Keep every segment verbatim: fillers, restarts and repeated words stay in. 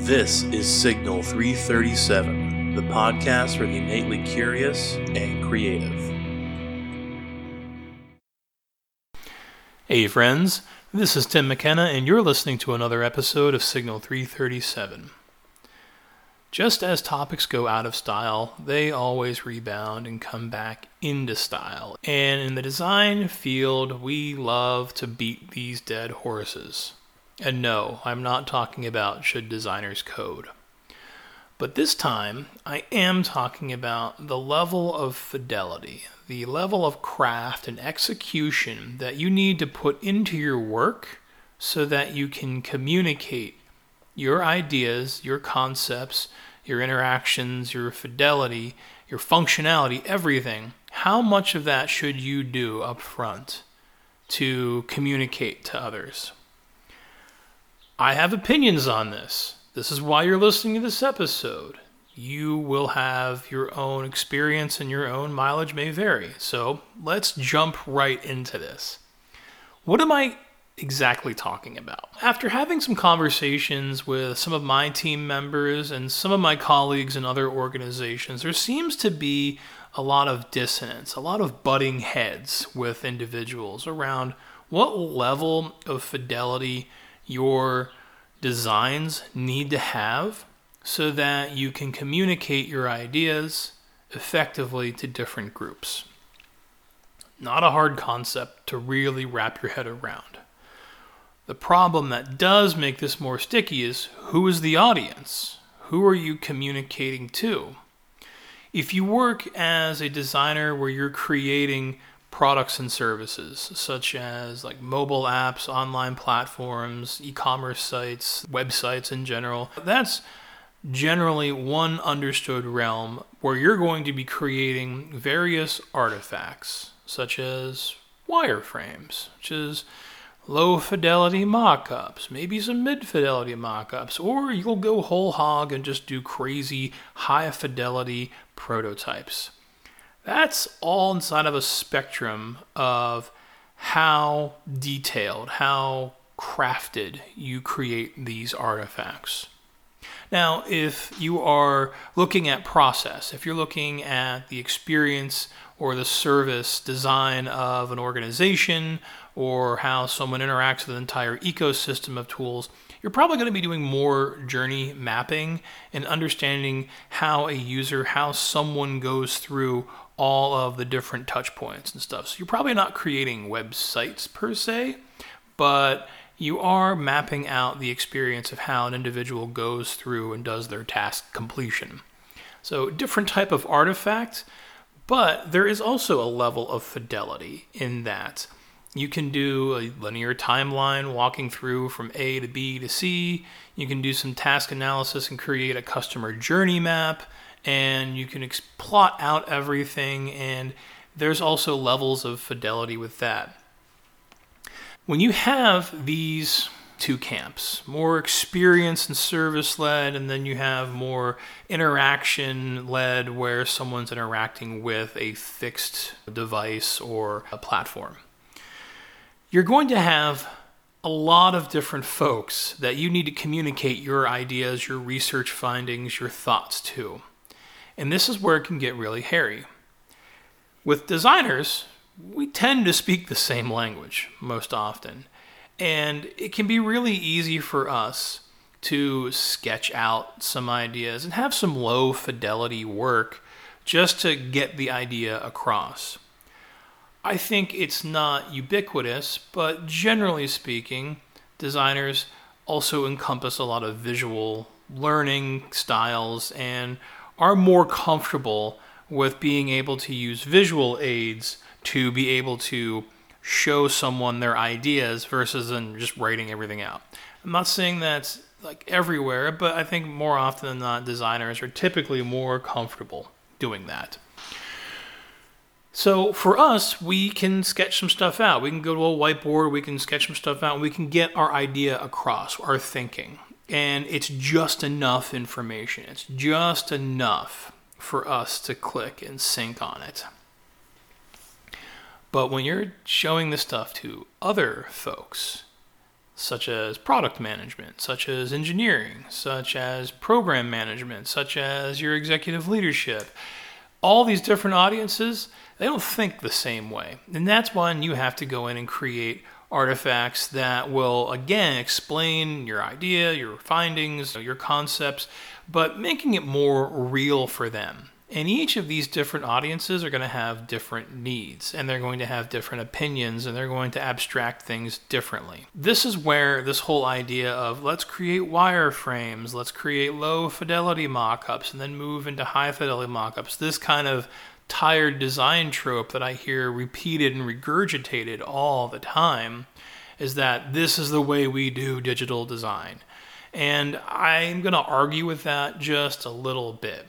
This is Signal three thirty-seven, the podcast for the innately curious and creative. Hey friends, this is Tim McKenna and you're listening to another episode of Signal three thirty-seven. Just as topics go out of style, they always rebound and come back into style. And in the design field, we love to beat these dead horses. And no, I'm not talking about should designers code. But this time, I am talking about the level of fidelity, the level of craft and execution that you need to put into your work so that you can communicate your ideas, your concepts, your interactions, your fidelity, your functionality, everything. How much of that should you do up front to communicate to others? I have opinions on this. This is why you're listening to this episode. You will have your own experience and your own mileage may vary. So let's jump right into this. What am I exactly talking about? After having some conversations with some of my team members and some of my colleagues in other organizations, there seems to be a lot of dissonance, a lot of butting heads with individuals around what level of fidelity your designs need to have so that you can communicate your ideas effectively to different groups. Not a hard concept to really wrap your head around. The problem that does make this more sticky is who is the audience? Who are you communicating to? If you work as a designer where you're creating products and services such as like mobile apps, online platforms, e-commerce sites, websites in general, that's generally one understood realm where you're going to be creating various artifacts such as wireframes, such as low fidelity mock-ups, maybe some mid-fidelity mock-ups, or you'll go whole hog and just do crazy high fidelity prototypes. That's all inside of a spectrum of how detailed, how crafted you create these artifacts. Now, if you are looking at process, if you're looking at the experience or the service design of an organization or how someone interacts with an entire ecosystem of tools, you're probably going to be doing more journey mapping and understanding how a user, how someone goes through all of the different touch points and stuff. So you're probably not creating websites per se, but you are mapping out the experience of how an individual goes through and does their task completion. So different type of artifact, but there is also a level of fidelity in that. You can do a linear timeline walking through from A to B to C. You can do some task analysis and create a customer journey map, and you can ex- plot out everything, and there's also levels of fidelity with that. When you have these two camps, more experience and service-led, and then you have more interaction-led where someone's interacting with a fixed device or a platform, you're going to have a lot of different folks that you need to communicate your ideas, your research findings, your thoughts to. And this is where it can get really hairy. With designers, we tend to speak the same language most often. And it can be really easy for us to sketch out some ideas and have some low fidelity work just to get the idea across. I think it's not ubiquitous, but generally speaking, designers also encompass a lot of visual learning styles and are more comfortable with being able to use visual aids to be able to show someone their ideas versus than just writing everything out. I'm not saying that's like everywhere, but I think more often than not, designers are typically more comfortable doing that. So for us, we can sketch some stuff out. We can go to a whiteboard, we can sketch some stuff out, and we can get our idea across, our thinking. And it's just enough information. It's just enough for us to click and sync on it. But when you're showing this stuff to other folks, such as product management, such as engineering, such as program management, such as your executive leadership. All these different audiences, they don't think the same way. And that's when you have to go in and create artifacts that will, again, explain your idea, your findings, your concepts, but making it more real for them. And each of these different audiences are going to have different needs, and they're going to have different opinions, and they're going to abstract things differently. This is where this whole idea of let's create wireframes, let's create low fidelity mockups, and then move into high fidelity mockups, this kind of tired design trope that I hear repeated and regurgitated all the time, is that this is the way we do digital design. And I'm going to argue with that just a little bit.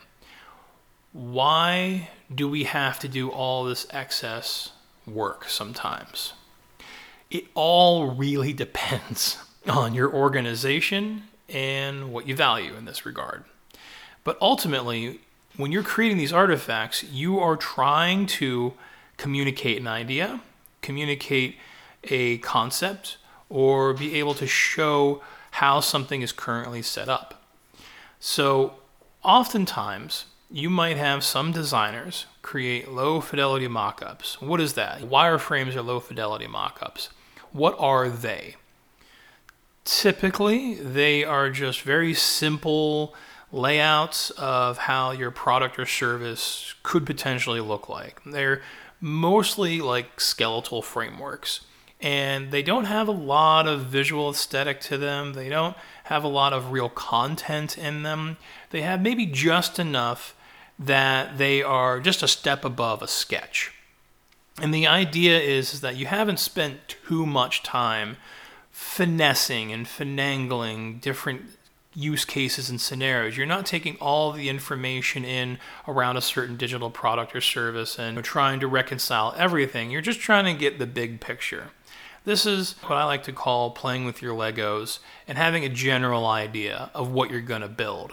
Why do we have to do all this excess work sometimes? It all really depends on your organization and what you value in this regard. But ultimately, when you're creating these artifacts, you are trying to communicate an idea, communicate a concept, or be able to show how something is currently set up. So oftentimes, you might have some designers create low fidelity mockups. What is that? Wireframes are low fidelity mockups. What are they? Typically, they are just very simple layouts of how your product or service could potentially look like. They're mostly like skeletal frameworks, and they don't have a lot of visual aesthetic to them. They don't have a lot of real content in them. They have maybe just enough that they are just a step above a sketch. And the idea is, is that you haven't spent too much time finessing and finagling different use cases and scenarios. You're not taking all the information in around a certain digital product or service and trying to reconcile everything. You're just trying to get the big picture. This is what I like to call playing with your Legos and having a general idea of what you're going to build.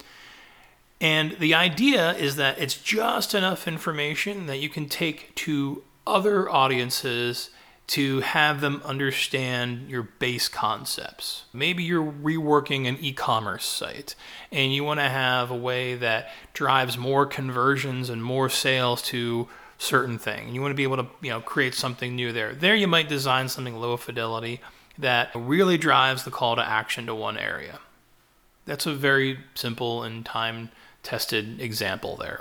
And the idea is that it's just enough information that you can take to other audiences to have them understand your base concepts. Maybe you're reworking an e-commerce site and you want to have a way that drives more conversions and more sales to certain thing. You want to be able to, you know, create something new there. There you might design something low fidelity that really drives the call to action to one area. That's a very simple and time-tested example there.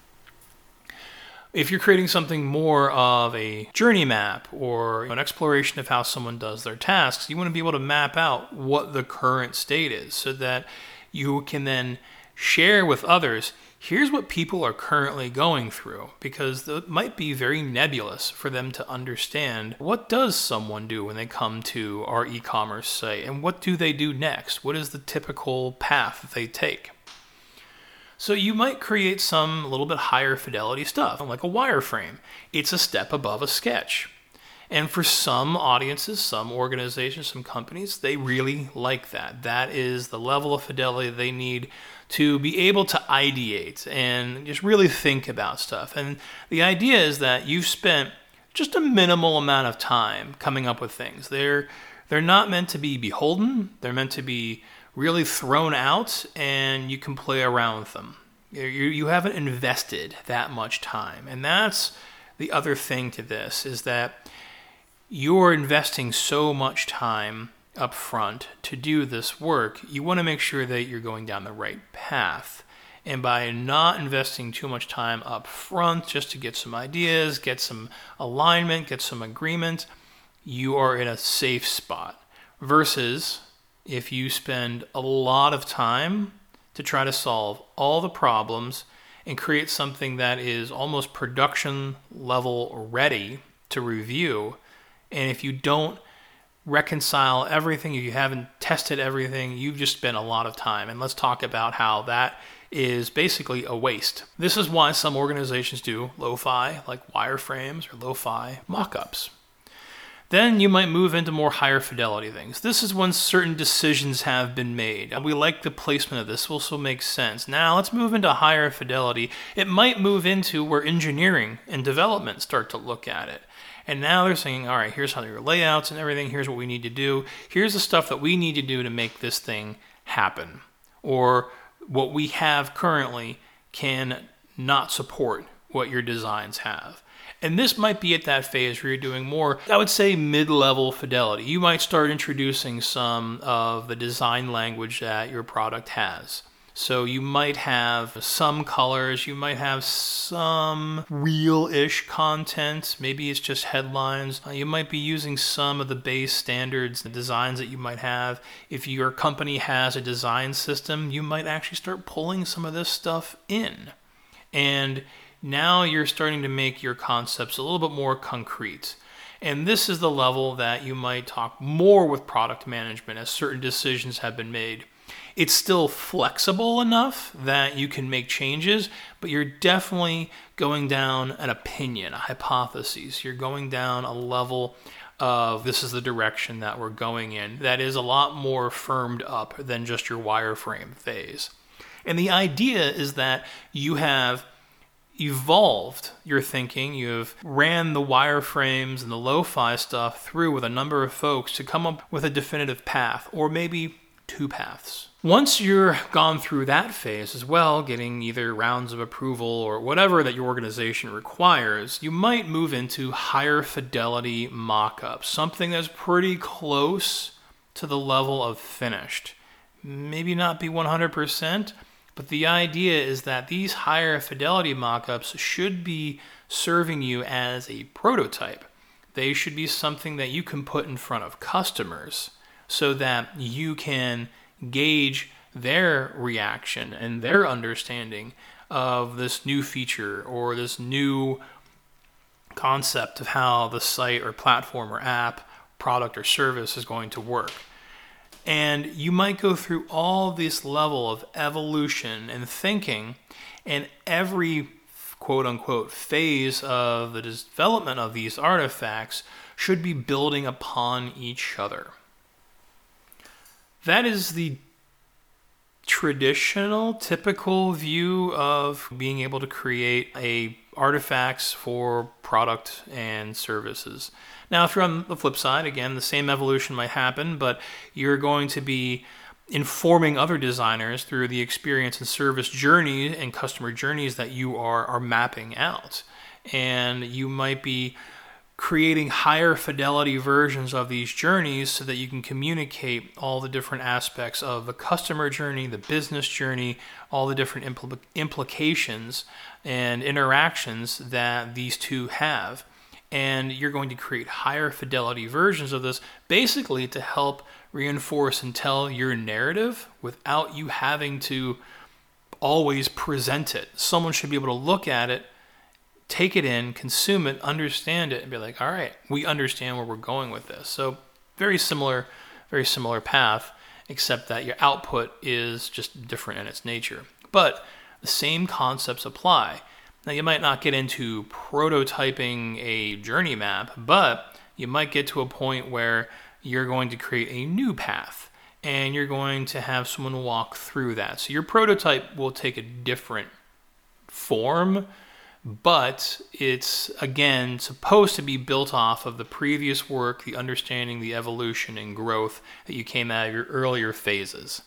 If you're creating something more of a journey map or an exploration of how someone does their tasks, you want to be able to map out what the current state is so that you can then share with others, here's what people are currently going through, because it might be very nebulous for them to understand what does someone do when they come to our e-commerce site and what do they do next? What is the typical path that they take? So you might create some a little bit higher fidelity stuff, like a wireframe. It's a step above a sketch. And for some audiences, some organizations, some companies, they really like that. That is the level of fidelity they need to be able to ideate and just really think about stuff. And the idea is that you've spent just a minimal amount of time coming up with things. They're, they're not meant to be beholden. They're meant to be really thrown out, and you can play around with them. You, you haven't invested that much time. And that's the other thing to this, is that you're investing so much time up front to do this work. You want to make sure that you're going down the right path. And by not investing too much time up front just to get some ideas, get some alignment, get some agreement, you are in a safe spot. Versus if you spend a lot of time to try to solve all the problems and create something that is almost production level ready to review, and if you don't reconcile everything, if you haven't tested everything, you've just spent a lot of time. And let's talk about how that is basically a waste. This is why some organizations do lo-fi, like wireframes or lo-fi mock-ups. Then you might move into more higher fidelity things. This is when certain decisions have been made. We like the placement of this. This also makes sense. Now let's move into higher fidelity. It might move into where engineering and development start to look at it. And now they're saying, all right, here's how your layouts and everything. Here's what we need to do. Here's the stuff that we need to do to make this thing happen. Or what we have currently can not support what your designs have. And this might be at that phase where you're doing more, I would say, mid-level fidelity. You might start introducing some of the design language that your product has. So you might have some colors, you might have some real-ish content, maybe it's just headlines. You might be using some of the base standards, the designs that you might have. If your company has a design system, you might actually start pulling some of this stuff in. And now you're starting to make your concepts a little bit more concrete. And this is the level that you might talk more with product management as certain decisions have been made. It's still flexible enough that you can make changes, but you're definitely going down an opinion, a hypothesis. You're going down a level of this is the direction that we're going in that is a lot more firmed up than just your wireframe phase. And the idea is that you have evolved your thinking, you've ran the wireframes and the lo-fi stuff through with a number of folks to come up with a definitive path, or maybe two paths. Once you're gone through that phase as well, getting either rounds of approval or whatever that your organization requires, you might move into higher fidelity mock-ups, something that's pretty close to the level of finished. Maybe not be one hundred percent, but the idea is that these higher fidelity mockups should be serving you as a prototype. They should be something that you can put in front of customers so that you can gauge their reaction and their understanding of this new feature or this new concept of how the site or platform or app, product or service is going to work. And you might go through all this level of evolution and thinking, and every quote-unquote phase of the development of these artifacts should be building upon each other. That is the traditional, typical view of being able to create a artifacts for product and services. Now, if you're on the flip side, again, the same evolution might happen, but you're going to be informing other designers through the experience and service journey and customer journeys that you are, are mapping out. And you might be creating higher fidelity versions of these journeys so that you can communicate all the different aspects of the customer journey, the business journey, all the different impl- implications and interactions that these two have. And you're going to create higher fidelity versions of this basically to help reinforce and tell your narrative without you having to always present it. Someone should be able to look at it, take it in, consume it, understand it, and be like, all right, we understand where we're going with this. So very similar, very similar path, except that your output is just different in its nature. But the same concepts apply. Now, you might not get into prototyping a journey map, but you might get to a point where you're going to create a new path and you're going to have someone walk through that. So your prototype will take a different form, but it's, again, supposed to be built off of the previous work, the understanding, the evolution and growth that you came out of your earlier phases.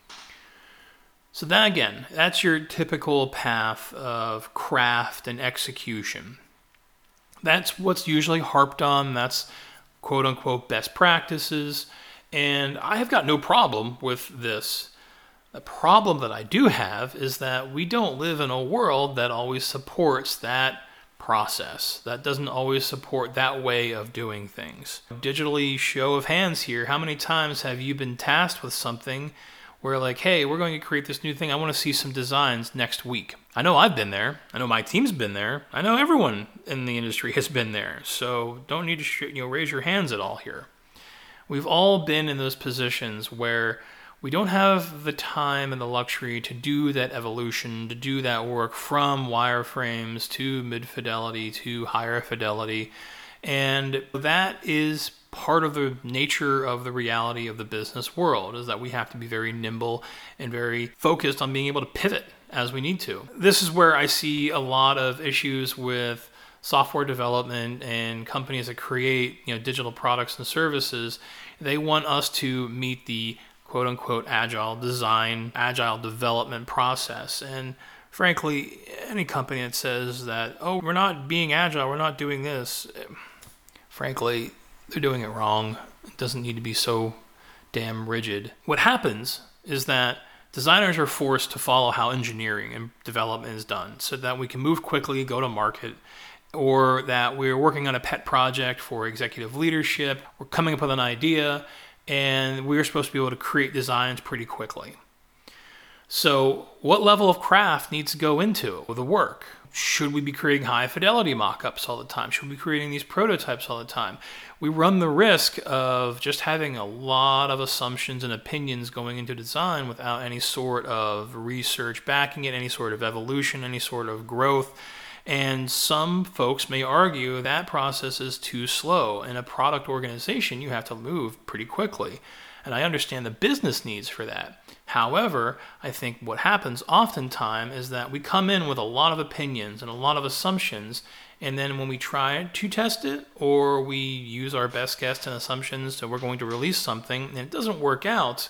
So that, again, that's your typical path of craft and execution. That's what's usually harped on. That's quote-unquote best practices. And I have got no problem with this. The problem that I do have is that we don't live in a world that always supports that process. That doesn't always support that way of doing things. Digitally, show of hands here, how many times have you been tasked with something where like, hey, we're going to create this new thing. I want to see some designs next week. I know I've been there. I know my team's been there. I know everyone in the industry has been there. So don't need to sh- you know raise your hands at all here. We've all been in those positions where we don't have the time and the luxury to do that evolution, to do that work from wireframes to mid-fidelity to higher fidelity. And that is part of the nature of the reality of the business world, is that we have to be very nimble and very focused on being able to pivot as we need to. This is where I see a lot of issues with software development and companies that create, you know, digital products and services. They want us to meet the quote unquote agile design, agile development process. And frankly, any company that says that, oh, we're not being agile, we're not doing this, frankly, they're doing it wrong. It doesn't need to be so damn rigid. What happens is that designers are forced to follow how engineering and development is done so that we can move quickly, go to market, or that we're working on a pet project for executive leadership, we're coming up with an idea, and we're supposed to be able to create designs pretty quickly. So what level of craft needs to go into the work? Should we be creating high fidelity mock-ups all the time? Should we be creating these prototypes all the time? We run the risk of just having a lot of assumptions and opinions going into design without any sort of research backing it, any sort of evolution, any sort of growth. And some folks may argue that process is too slow. In a product organization, you have to move pretty quickly. And I understand the business needs for that. However, I think what happens oftentimes is that we come in with a lot of opinions and a lot of assumptions, and then when we try to test it, or we use our best guess and assumptions, so we're going to release something, and it doesn't work out,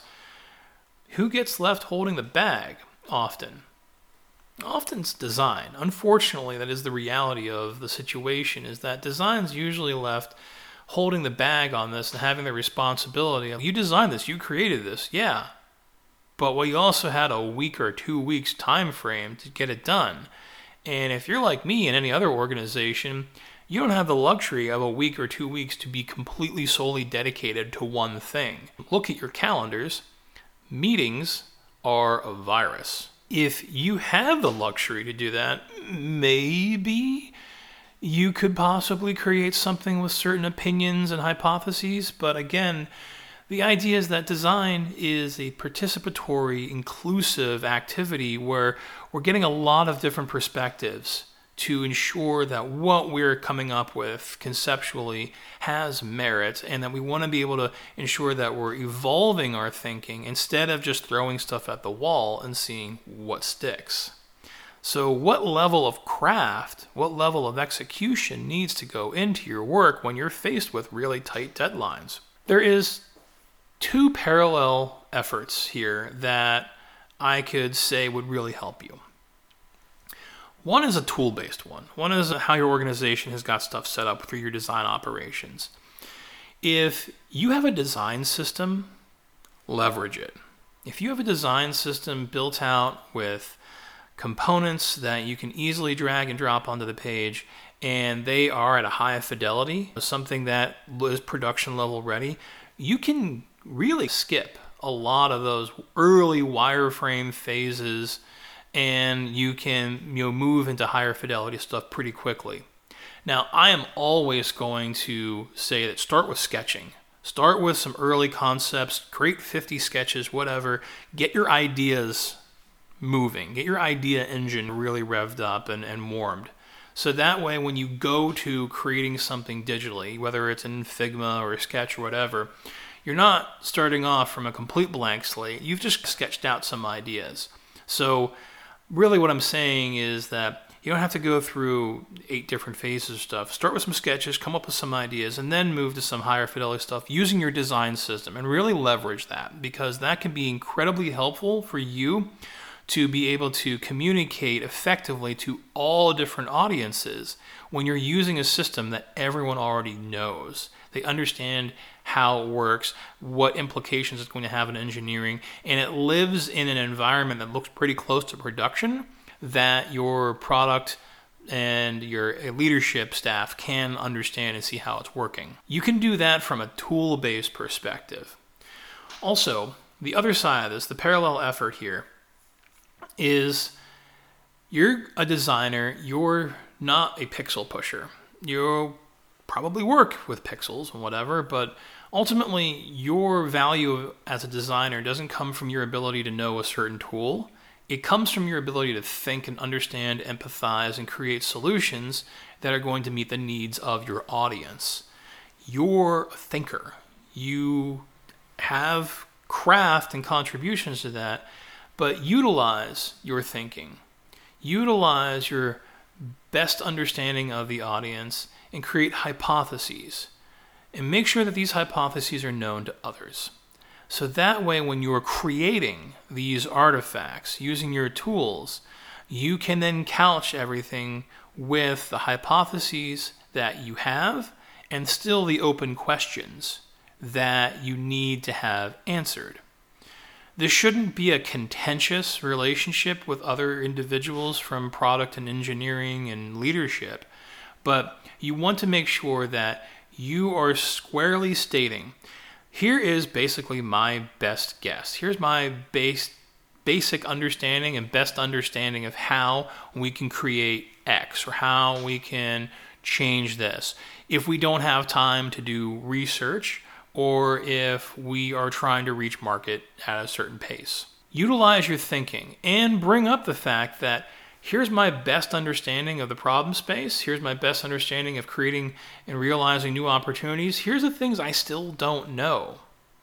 who gets left holding the bag often? Often it's design. Unfortunately, that is the reality of the situation, is that design's usually left holding the bag on this and having the responsibility of, you designed this, you created this, yeah. But well, you also had a week or two weeks time frame to get it done. And if you're like me in any other organization, you don't have the luxury of a week or two weeks to be completely solely dedicated to one thing. Look at your calendars. Meetings are a virus. If you have the luxury to do that, maybe you could possibly create something with certain opinions and hypotheses. But again, the idea is that design is a participatory, inclusive activity where we're getting a lot of different perspectives to ensure that what we're coming up with conceptually has merit, and that we want to be able to ensure that we're evolving our thinking instead of just throwing stuff at the wall and seeing what sticks. So what level of craft, what level of execution needs to go into your work when you're faced with really tight deadlines? There is two parallel efforts here that I could say would really help you. One is a tool-based one. One is how your organization has got stuff set up through your design operations. If you have a design system, leverage it. If you have a design system built out with components that you can easily drag and drop onto the page, and they are at a high fidelity, something that is production level ready, you can really skip a lot of those early wireframe phases, and you can, you know, move into higher fidelity stuff pretty quickly. Now, I am always going to say that start with sketching. Start with some early concepts, create fifty sketches, whatever. Get your ideas moving. Get your idea engine really revved up and, and warmed. So that way, when you go to creating something digitally, whether it's in Figma or Sketch or whatever, you're not starting off from a complete blank slate. You've just sketched out some ideas. So really what I'm saying is that you don't have to go through eight different phases of stuff. Start with some sketches, come up with some ideas, and then move to some higher fidelity stuff using your design system, and really leverage that, because that can be incredibly helpful for you to be able to communicate effectively to all different audiences when you're using a system that everyone already knows. They understand how it works, what implications it's going to have in engineering, and it lives in an environment that looks pretty close to production that your product and your leadership staff can understand and see how it's working. You can do that from a tool-based perspective. Also, the other side of this, the parallel effort here, is you're a designer, you're not a pixel pusher. You probably work with pixels and whatever, but ultimately your value as a designer doesn't come from your ability to know a certain tool. It comes from your ability to think and understand, empathize, and create solutions that are going to meet the needs of your audience. You're a thinker. You have craft and contributions to that, but utilize your thinking. Utilize your best understanding of the audience and create hypotheses. And make sure that these hypotheses are known to others. So that way, when you are creating these artifacts using your tools, you can then couch everything with the hypotheses that you have and still the open questions that you need to have answered. This shouldn't be a contentious relationship with other individuals from product and engineering and leadership, but you want to make sure that you are squarely stating, here is basically my best guess. Here's my base, basic understanding and best understanding of how we can create X or how we can change this. If we don't have time to do research, or if we are trying to reach market at a certain pace. Utilize your thinking and bring up the fact that here's my best understanding of the problem space, here's my best understanding of creating and realizing new opportunities, here's the things I still don't know.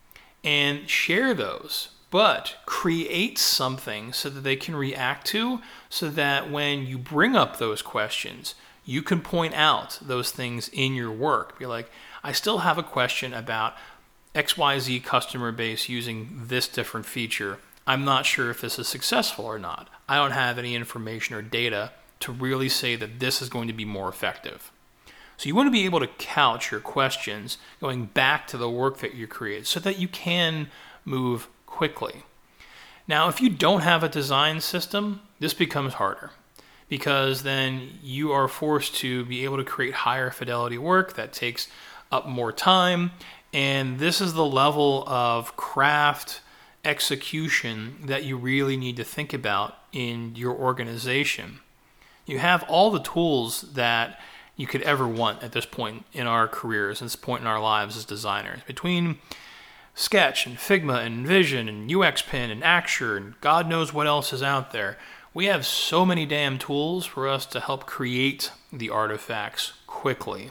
And share those, but create something so that they can react to, so that when you bring up those questions, you can point out those things in your work. Be like, I still have a question about X Y Z customer base using this different feature. I'm not sure if this is successful or not. I don't have any information or data to really say that this is going to be more effective. So you want to be able to couch your questions going back to the work that you create so that you can move quickly. Now, if you don't have a design system, this becomes harder, because then you are forced to be able to create higher fidelity work that takes up more time, and this is the level of craft execution that you really need to think about in your organization. You have all the tools that you could ever want at this point in our careers, at this point in our lives as designers. Between Sketch and Figma and Vision and U X Pen and Axure and God knows what else is out there, we have so many damn tools for us to help create the artifacts quickly.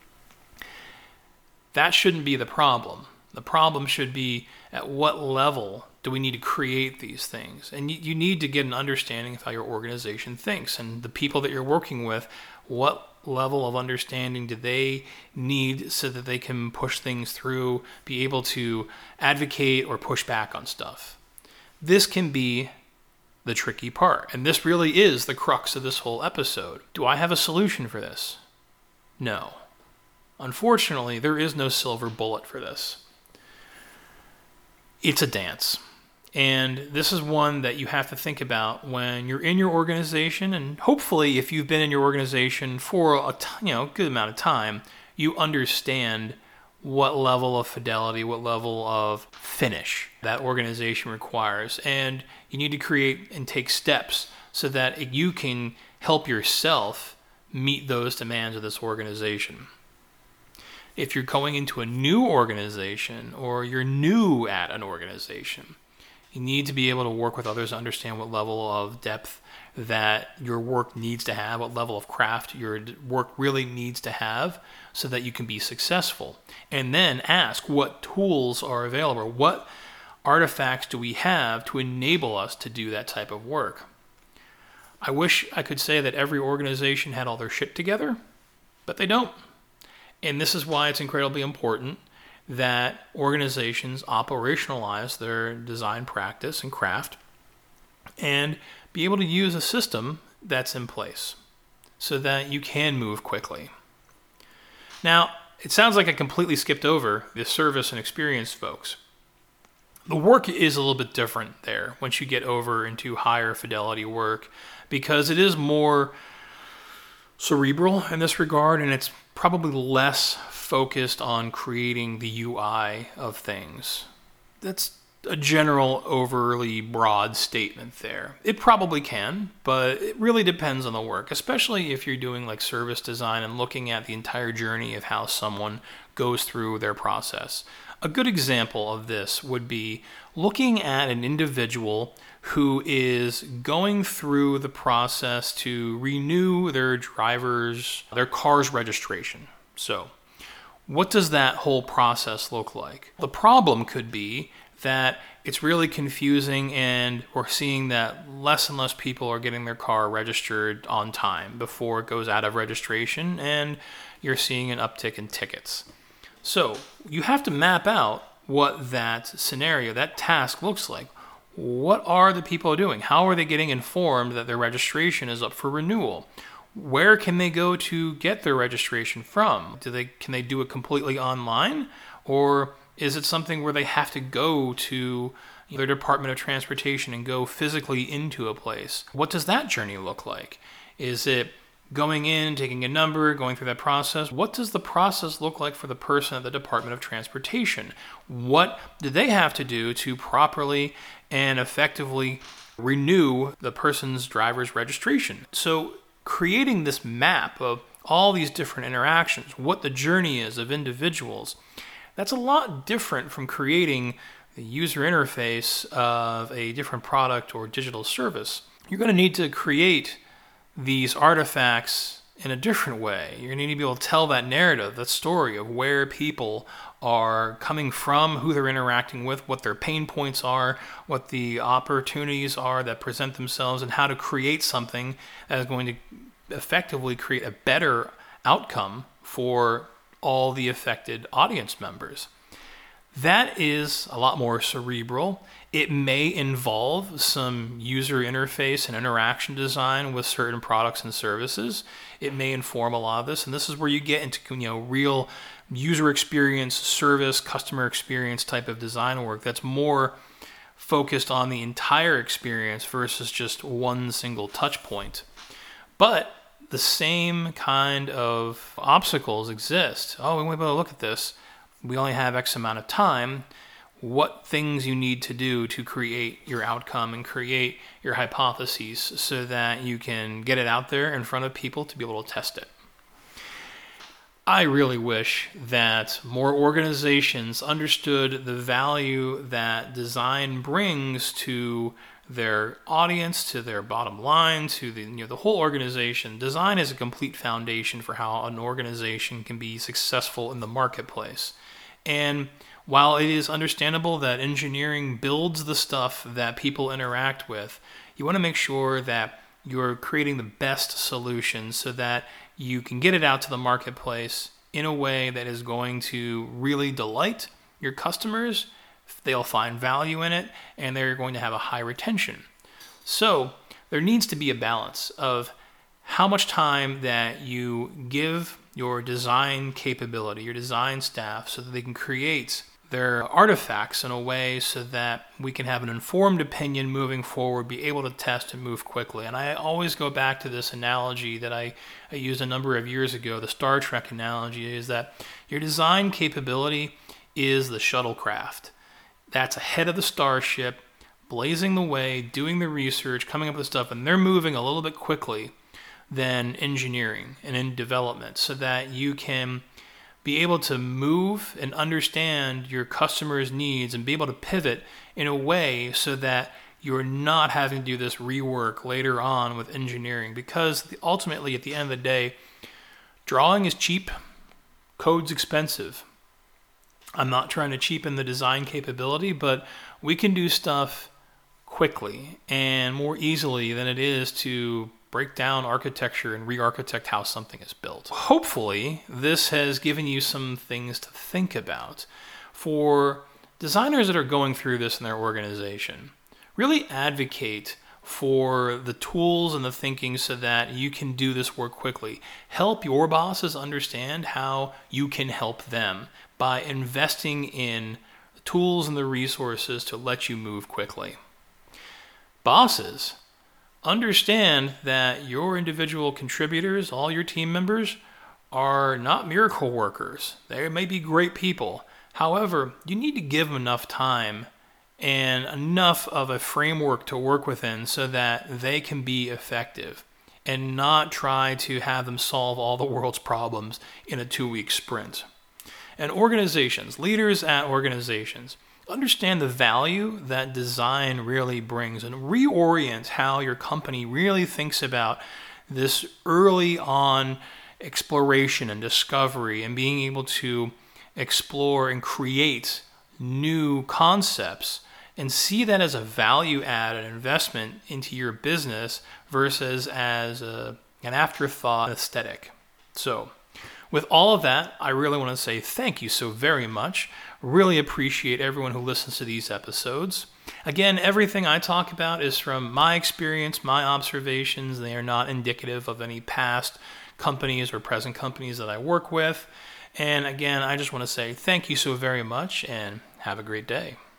That shouldn't be the problem. The problem should be, at what level do we need to create these things? And you, you need to get an understanding of how your organization thinks, and the people that you're working with, what level of understanding do they need so that they can push things through, be able to advocate or push back on stuff. This can be the tricky part, and this really is the crux of this whole episode. Do I have a solution for this? No. Unfortunately, there is no silver bullet for this. It's a dance. And this is one that you have to think about when you're in your organization, and hopefully if you've been in your organization for a t- you know, good amount of time, you understand what level of fidelity, what level of finish that organization requires. And you need to create and take steps so that you can help yourself meet those demands of this organization. If you're going into a new organization or you're new at an organization, you need to be able to work with others to understand what level of depth that your work needs to have, what level of craft your work really needs to have so that you can be successful. And then ask what tools are available, what artifacts do we have to enable us to do that type of work. I wish I could say that every organization had all their shit together, but they don't. And this is why it's incredibly important that organizations operationalize their design practice and craft and be able to use a system that's in place so that you can move quickly. Now, it sounds like I completely skipped over the service and experience folks. The work is a little bit different there once you get over into higher fidelity work, because it is more cerebral in this regard, and it's probably less focused on creating the U I of things. That's a general, overly broad statement there. It probably can, but it really depends on the work, especially if you're doing like service design and looking at the entire journey of how someone goes through their process. A good example of this would be looking at an individual who is going through the process to renew their driver's, their car's registration. So, what does that whole process look like? The problem could be that it's really confusing and we're seeing that less and less people are getting their car registered on time before it goes out of registration, and you're seeing an uptick in tickets. So you have to map out what that scenario, that task looks like. What are the people doing? How are they getting informed that their registration is up for renewal? Where can they go to get their registration from? Do they can they do it completely online, or is it something where they have to go to their Department of Transportation and go physically into a place? What does that journey look like? Is it going in, taking a number, going through that process? What does the process look like for the person at the Department of Transportation? What do they have to do to properly and effectively renew the person's driver's registration? So creating this map of all these different interactions, what the journey is of individuals, that's a lot different from creating the user interface of a different product or digital service. You're going to need to create these artifacts in a different way. You're going to need to be able to tell that narrative, that story of where people are coming from, who they're interacting with, what their pain points are, what the opportunities are that present themselves, and how to create something that is going to effectively create a better outcome for all the affected audience members. That is a lot more cerebral. It may involve some user interface and interaction design with certain products and services. It may inform a lot of this, and this is where you get into, you know, real user experience, service, customer experience type of design work that's more focused on the entire experience versus just one single touch point. But the same kind of obstacles exist. Oh, we want to be able to look at this. We only have X amount of time. What things you need to do to create your outcome and create your hypotheses so that you can get it out there in front of people to be able to test it. I really wish that more organizations understood the value that design brings to their audience, to their bottom line, to the, you know, the whole organization. Design is a complete foundation for how an organization can be successful in the marketplace. And while it is understandable that engineering builds the stuff that people interact with, you want to make sure that you're creating the best solution so that you can get it out to the marketplace in a way that is going to really delight your customers. They'll find value in it, and they're going to have a high retention. So there needs to be a balance of how much time that you give your design capability, your design staff, so that they can create their artifacts in a way so that we can have an informed opinion moving forward, be able to test and move quickly. And I always go back to this analogy that I, I used a number of years ago, the Star Trek analogy, is that your design capability is the shuttlecraft. That's ahead of the starship, blazing the way, doing the research, coming up with stuff, and they're moving a little bit quickly than engineering and in development, so that you can be able to move and understand your customers' needs and be able to pivot in a way so that you're not having to do this rework later on with engineering. Because ultimately, at the end of the day, drawing is cheap, code's expensive. I'm not trying to cheapen the design capability, but we can do stuff quickly and more easily than it is to break down architecture and re-architect how something is built. Hopefully, this has given you some things to think about. For designers that are going through this in their organization, really advocate for the tools and the thinking so that you can do this work quickly. Help your bosses understand how you can help them by investing in the tools and the resources to let you move quickly. Bosses, understand that your individual contributors, all your team members, are not miracle workers. They may be great people. However, you need to give them enough time and enough of a framework to work within so that they can be effective, and not try to have them solve all the world's problems in a two-week sprint. And organizations, leaders at organizations, understand the value that design really brings and reorient how your company really thinks about this early on exploration and discovery and being able to explore and create new concepts and see that as a value add and investment into your business versus as a, an afterthought aesthetic. So with all of that, I really want to say thank you so very much. Really appreciate everyone who listens to these episodes. Again, everything I talk about is from my experience, my observations. They are not indicative of any past companies or present companies that I work with. And again, I just want to say thank you so very much and have a great day.